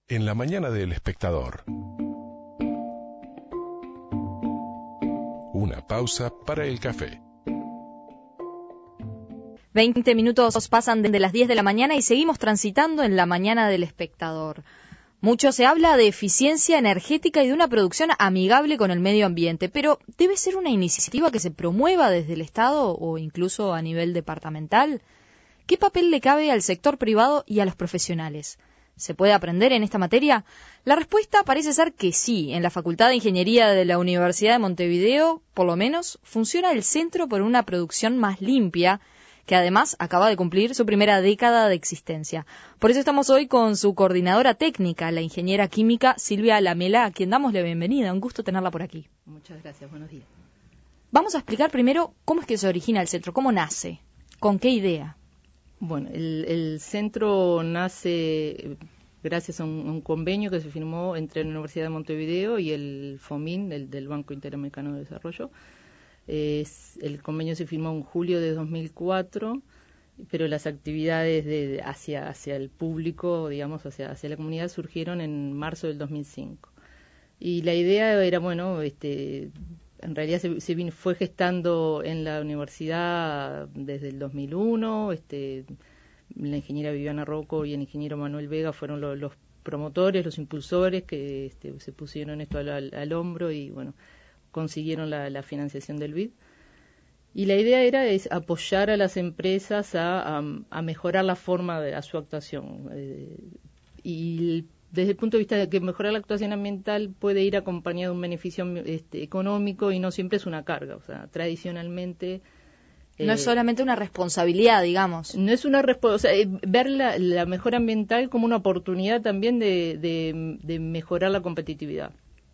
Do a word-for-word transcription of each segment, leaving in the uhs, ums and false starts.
En la mañana del Espectador. Una pausa para el café. Veinte minutos pasan desde las diez de la mañana y seguimos transitando en la mañana del Espectador. Mucho se habla de eficiencia energética y de una producción amigable con el medio ambiente, pero ¿debe ser una iniciativa que se promueva desde el Estado o incluso a nivel departamental? ¿Qué papel le cabe al sector privado y a los profesionales? ¿Se puede aprender en esta materia? La respuesta parece ser que sí. En la Facultad de Ingeniería de la Universidad de Montevideo, por lo menos, funciona el Centro por una Producción Más Limpia, que además acaba de cumplir su primera década de existencia. Por eso estamos hoy con su coordinadora técnica, la ingeniera química Silvia Lamela, a quien damos la bienvenida. Un gusto tenerla por aquí. Muchas gracias, buenos días. Vamos a explicar primero cómo es que se origina el centro, cómo nace, con qué idea. Bueno, el, el centro nace gracias a un, un convenio que se firmó entre la Universidad de Montevideo y el FOMIN, el, del Banco Interamericano de Desarrollo. Es, el convenio se firmó en julio de dos mil cuatro, pero las actividades de, hacia, hacia el público, digamos, hacia, hacia la comunidad, surgieron en marzo del dos mil cinco. Y la idea era, bueno, este, en realidad se, se vino, fue gestando en la universidad desde el dos mil uno. Este, la ingeniera Viviana Rocco y el ingeniero Manuel Vega fueron lo, los promotores, los impulsores que este, se pusieron esto al, al, al hombro y, bueno, consiguieron la, la financiación del B I D. Y la idea era es apoyar a las empresas a, a, a mejorar la forma de a su actuación. Eh, y desde el punto de vista de que mejorar la actuación ambiental puede ir acompañado de un beneficio este, económico y no siempre es una carga. O sea, tradicionalmente... No eh, es solamente una responsabilidad, digamos. No es una responsabilidad. O sea, ver la, la mejora ambiental como una oportunidad también de, de, de mejorar la competitividad.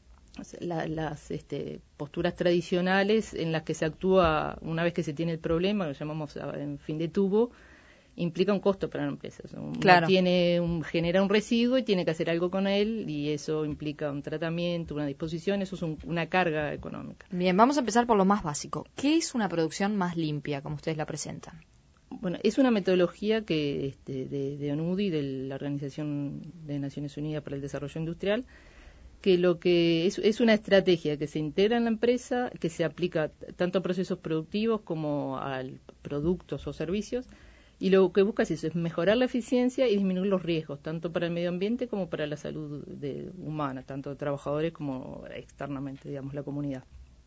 La, las este, posturas tradicionales en las que se actúa una vez que se tiene el problema, lo llamamos en fin de tubo, implica un costo para la empresa. Uno claro. tiene un, genera un residuo y tiene que hacer algo con él y eso implica un tratamiento, una disposición, eso es un, una carga económica. Bien, vamos a empezar por lo más básico. ¿Qué es una producción más limpia, como ustedes la presentan? Bueno, es una metodología que este, de, de ONUDI, de la Organización de Naciones Unidas para el Desarrollo Industrial, que lo que es, es una estrategia que se integra en la empresa, que se aplica tanto a procesos productivos como a productos o servicios, y lo que busca es eso, es mejorar la eficiencia y disminuir los riesgos, tanto para el medio ambiente como para la salud de, humana, tanto de trabajadores como externamente, digamos, la comunidad.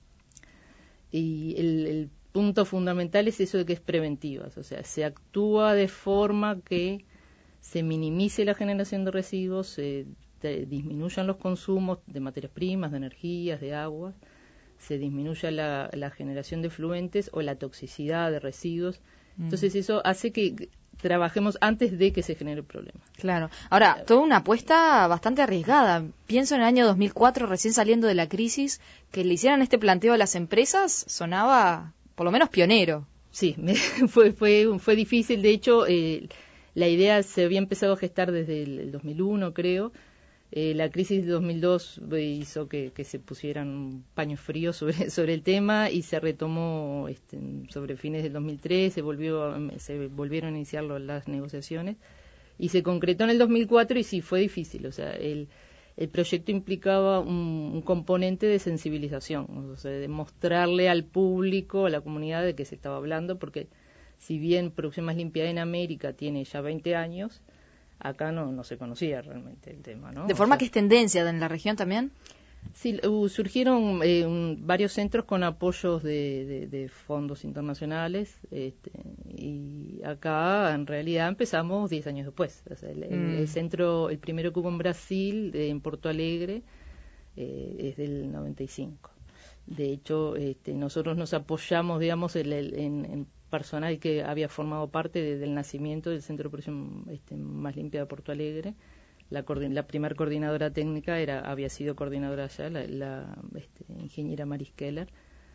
Y el, el punto fundamental es eso de que es preventiva, o sea, se actúa de forma que se minimice la generación de residuos, se disminuyan los consumos de materias primas, de energías, de agua, se disminuya la, la generación de fluentes o la toxicidad de residuos. Mm. Entonces eso hace que trabajemos antes de que se genere el problema. Claro. Ahora, toda una apuesta bastante arriesgada. Pienso en el año dos mil cuatro, recién saliendo de la crisis, que le hicieran este planteo a las empresas, sonaba por lo menos pionero. Sí, fue, fue, fue difícil. De hecho, eh, la idea se había empezado a gestar desde el, el dos mil uno, creo. Eh, la crisis de dos mil dos hizo que, que se pusieran paños fríos sobre, sobre el tema y se retomó este, sobre fines del dos mil tres, se, volvió, se volvieron a iniciar las negociaciones y se concretó en el dos mil cuatro y sí, fue difícil. O sea, el, el proyecto implicaba un, un componente de sensibilización, o sea, de mostrarle al público, a la comunidad de que se estaba hablando, porque si bien Producción Más Limpia en América tiene ya veinte años, acá no, no se conocía realmente el tema, ¿no? ¿De forma o sea, que es tendencia en la región también? Sí, uh, surgieron eh, un, varios centros con apoyos de, de, de fondos internacionales este, y acá en realidad empezamos diez años después. O sea, el, mm. el, el centro, el primero que hubo en Brasil, eh, en Porto Alegre, eh, es del noventa y cinco. De hecho, este, nosotros nos apoyamos, digamos, el, el, en, en personal que había formado parte de, del nacimiento del Centro de Producción este, Más Limpia de Porto Alegre. La, la primera coordinadora técnica era había sido coordinadora allá, la, la este, ingeniera Maris Keller.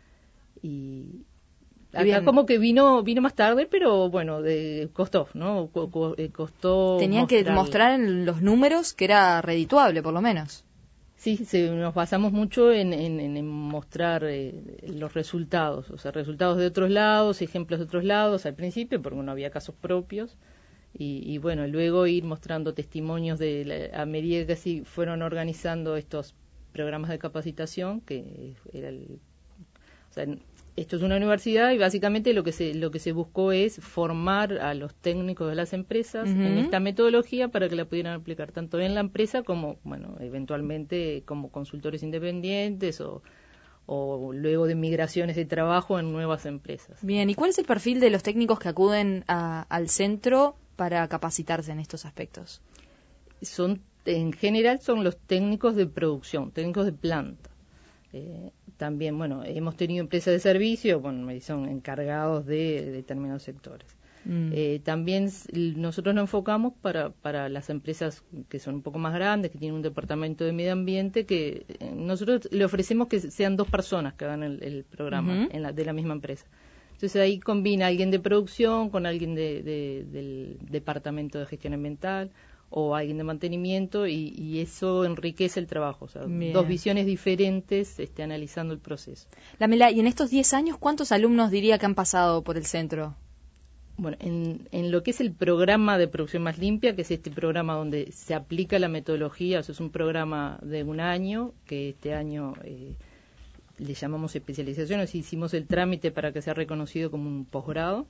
Y acá Bien. como que vino vino más tarde, pero bueno, de, costó, ¿no? Co, co, costó Tenían mostrar... que mostrar en los números que era redituable, por lo menos. Sí, se, nos basamos mucho en, en, en mostrar eh, los resultados, o sea, resultados de otros lados, ejemplos de otros lados al principio, porque no había casos propios, Y, y bueno, luego ir mostrando testimonios de la, a medida que así fueron organizando estos programas de capacitación, que era el, o sea, esto es una universidad y básicamente lo que se lo que se buscó es formar a los técnicos de las empresas uh-huh. en esta metodología para que la pudieran aplicar tanto en la empresa como, bueno, eventualmente como consultores independientes o, o luego de migraciones de trabajo en nuevas empresas. Bien, ¿y cuál es el perfil de los técnicos que acuden a, al centro para capacitarse en estos aspectos? Son, en general, son los técnicos de producción, técnicos de planta. Eh, también, bueno, hemos tenido empresas de servicio, bueno, son encargados de determinados sectores. Mm. Eh, también nosotros nos enfocamos para, para las empresas que son un poco más grandes, que tienen un departamento de medio ambiente, que eh, nosotros le ofrecemos que sean dos personas que hagan el, el programa uh-huh. en la, de la misma empresa. Entonces ahí combina alguien de producción con alguien de, de, del departamento de gestión ambiental o alguien de mantenimiento y, y eso enriquece el trabajo, o sea, Bien. dos visiones diferentes este, analizando el proceso. Lamela, y en estos diez años, ¿cuántos alumnos diría que han pasado por el centro? Bueno, en, en lo que es el programa de producción más limpia, que es este programa donde se aplica la metodología, o sea, es un programa de un año, que este año eh, le llamamos especialización, o sea, hicimos el trámite para que sea reconocido como un posgrado.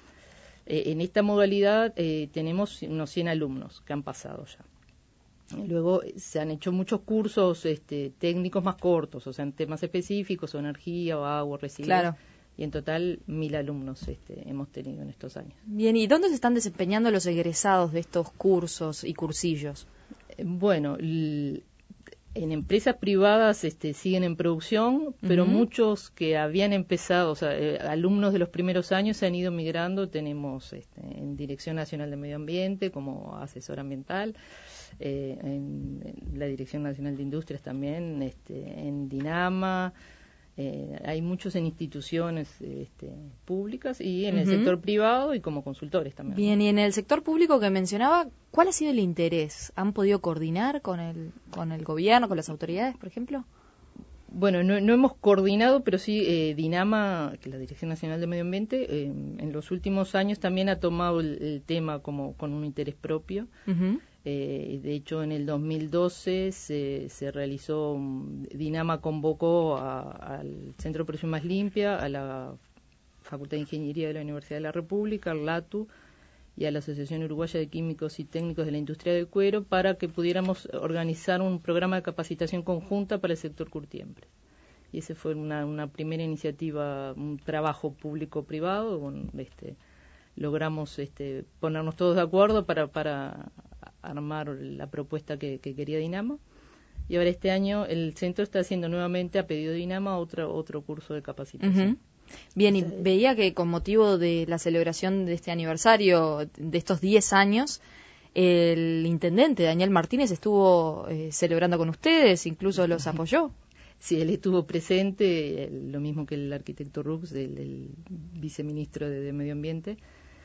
Eh, en esta modalidad eh, tenemos unos cien alumnos que han pasado ya. Luego eh, se han hecho muchos cursos este, técnicos más cortos, o sea, en temas específicos, o energía, o agua, residuos. Claro. Y en total mil alumnos este, hemos tenido en estos años. Bien, ¿y dónde se están desempeñando los egresados de estos cursos y cursillos? Eh, bueno, l- en empresas privadas este, siguen en producción, pero uh-huh. muchos que habían empezado, o sea, eh, alumnos de los primeros años se han ido migrando. Tenemos este, en Dirección Nacional de Medio Ambiente como asesor ambiental, eh, en, en la Dirección Nacional de Industrias también, este, en Dinama. Eh, hay muchos en instituciones este, públicas y en uh-huh. el sector privado y como consultores también. Bien, y en el sector público que mencionaba, ¿cuál ha sido el interés? ¿Han podido coordinar con el, con el gobierno, con las autoridades, por ejemplo? Bueno, no, no hemos coordinado, pero sí eh, Dinama, que es la Dirección Nacional de Medio Ambiente, eh, en los últimos años también ha tomado el, el tema como con un interés propio. Uh-huh. Eh, de hecho, en el dos mil doce se, se realizó, Dinama convocó a, al Centro de Producción Más Limpia, a la Facultad de Ingeniería de la Universidad de la República, al LATU, y a la Asociación Uruguaya de Químicos y Técnicos de la Industria del Cuero para que pudiéramos organizar un programa de capacitación conjunta para el sector curtiembre. Y esa fue una, una primera iniciativa, un trabajo público-privado, con, este, logramos este, ponernos todos de acuerdo para, para armar la propuesta que, que quería Dinama. Y ahora este año el centro está haciendo nuevamente, a pedido de Dinama, otro, otro curso de capacitación. Uh-huh. Bien, y veía que con motivo de la celebración de este aniversario, de estos diez años, el intendente Daniel Martínez estuvo eh, celebrando con ustedes, incluso los apoyó. Sí, él estuvo presente, lo mismo que el arquitecto Rux, el, el viceministro de, de Medio Ambiente,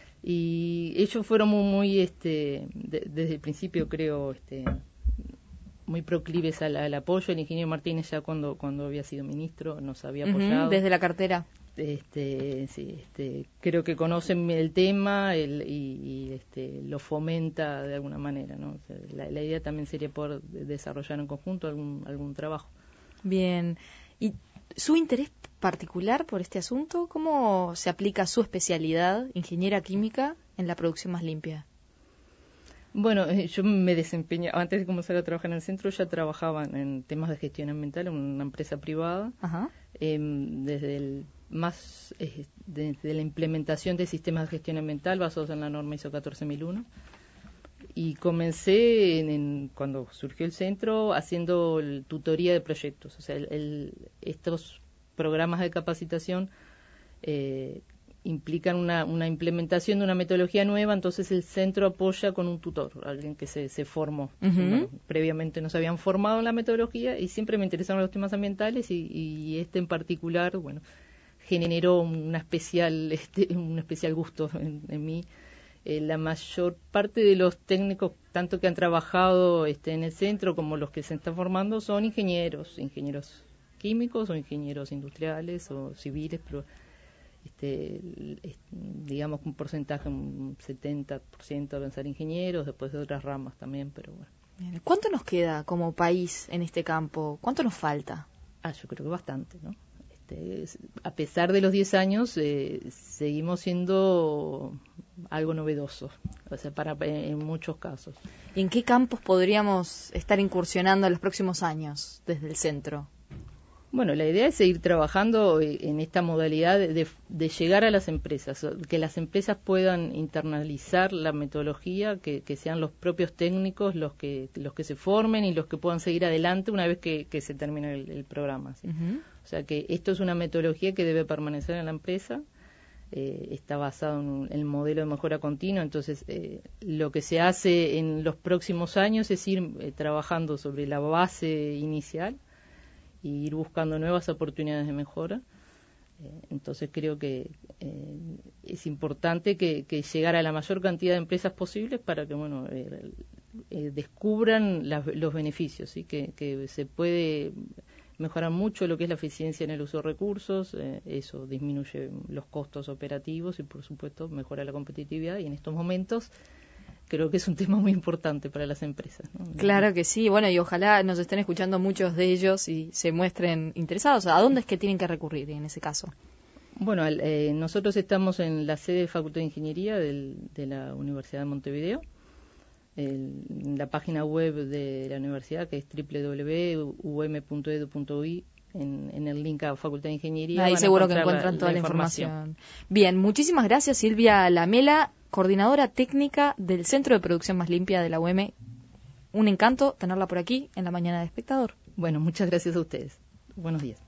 y ellos fueron muy, muy este, de, desde el principio creo, este, muy proclives al, al apoyo. El ingeniero Martínez ya cuando, cuando había sido ministro nos había apoyado. Uh-huh, desde la cartera. Este, sí, este, creo que conocen el tema el, y, y este, lo fomenta de alguna manera, ¿no? O sea, la, la idea también sería poder desarrollar en conjunto algún, algún trabajo. Bien. ¿Y su interés particular por este asunto? ¿Cómo se aplica su especialidad, ingeniera química, en la producción más limpia? Bueno, eh, yo me desempeñaba, antes de comenzar a trabajar en el centro, ya trabajaba en temas de gestión ambiental en una empresa privada. Ajá. Eh, desde el más eh, desde la implementación de sistemas de gestión ambiental basados en la norma I S O catorce mil uno. Y comencé en, en, cuando surgió el centro haciendo el, tutoría de proyectos, o sea, el, el, estos programas de capacitación eh, implican una, una implementación de una metodología nueva, entonces el centro apoya con un tutor, alguien que se, se formó. Uh-huh. Bueno, previamente no se habían formado en la metodología y siempre me interesaron los temas ambientales y, y este en particular, bueno, generó una especial, este, un especial gusto en, en mí. Eh, la mayor parte de los técnicos, tanto que han trabajado este, en el centro como los que se están formando, son ingenieros, ingenieros químicos o ingenieros industriales o civiles, pero este, digamos un porcentaje, un setenta por ciento deben ser ingenieros, después de otras ramas también, pero bueno. ¿Cuánto nos queda como país en este campo? ¿Cuánto nos falta? Ah, yo creo que bastante, ¿no? Este, a pesar de los diez años, eh, seguimos siendo algo novedoso, o sea, para, en muchos casos. ¿Y en qué campos podríamos estar incursionando en los próximos años desde el centro? Bueno, la idea es seguir trabajando en esta modalidad de, de, de llegar a las empresas, que las empresas puedan internalizar la metodología, que, que sean los propios técnicos los que los que se formen y los que puedan seguir adelante una vez que, que se termine el, el programa, ¿sí? Uh-huh. O sea que esto es una metodología que debe permanecer en la empresa, eh, está basado en el modelo de mejora continua, entonces eh, lo que se hace en los próximos años es ir eh, trabajando sobre la base inicial y ir buscando nuevas oportunidades de mejora. Eh, entonces creo que eh, es importante que, que llegar a la mayor cantidad de empresas posibles para que bueno eh, eh, descubran las, los beneficios, ¿sí? que, que se puede mejorar mucho lo que es la eficiencia en el uso de recursos, eh, eso disminuye los costos operativos y por supuesto mejora la competitividad, y en estos momentos creo que es un tema muy importante para las empresas, ¿no? Claro que sí, bueno, y ojalá nos estén escuchando muchos de ellos y se muestren interesados. ¿A dónde es que tienen que recurrir en ese caso? Bueno, eh, nosotros estamos en la sede de Facultad de Ingeniería del, de la Universidad de Montevideo, el, la página web de la universidad, que es doble u doble u doble u punto u m punto e d u punto u i. En, en el link a Facultad de Ingeniería. Ahí seguro que encuentran la, toda la información. información. Bien, muchísimas gracias Silvia Lamela, coordinadora técnica del Centro de Producción Más Limpia de la U M. Un encanto tenerla por aquí en la mañana de Espectador. Bueno, muchas gracias a ustedes. Buenos días.